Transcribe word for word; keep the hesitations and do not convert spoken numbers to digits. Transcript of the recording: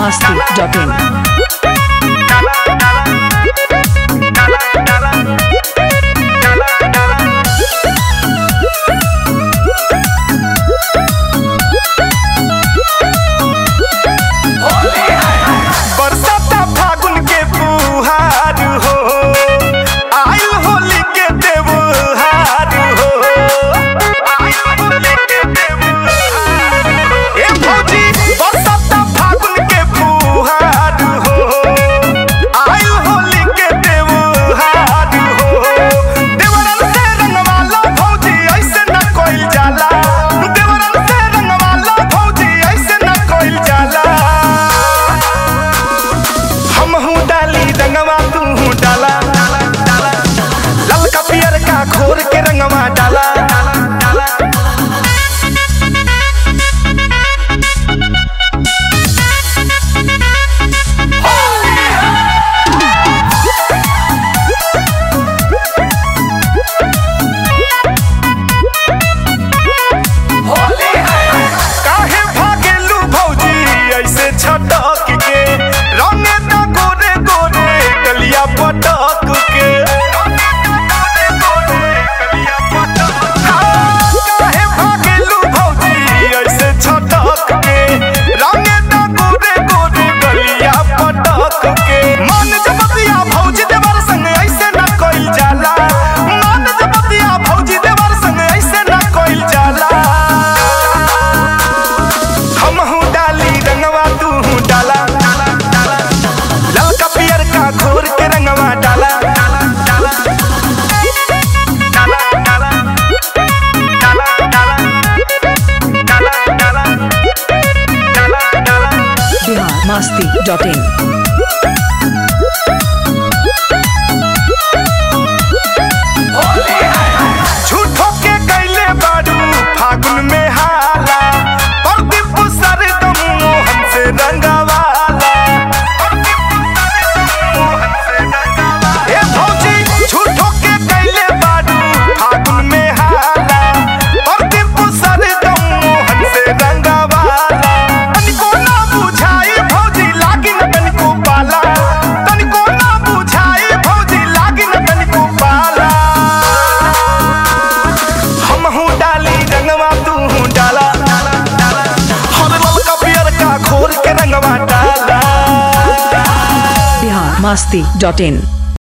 masti dot in. खोर के रंगवा डाला काहे भागेलू भौजी ऐसे छटक के रंगे ना गोरे गोरे कलिया पटक के खोर के रंगवा डाला Bihar masti dot in. झूठो के कैले बारू फागुन में हाला प्रदीप सरदम हमसे रंगवाला ए भौजी झूठो के कैले बारू फागुन में हाला प्रदीप सरदम हमसे रंगवाला तनिको ना बुझाई भौजी लागी न तनिको पाला तनिको ना बुझाई भौजी लागी न तनिको पाला डाली रंगवा तू डाला हर ललका पियर का खोर के रंगवा डाला Bihar masti dot in.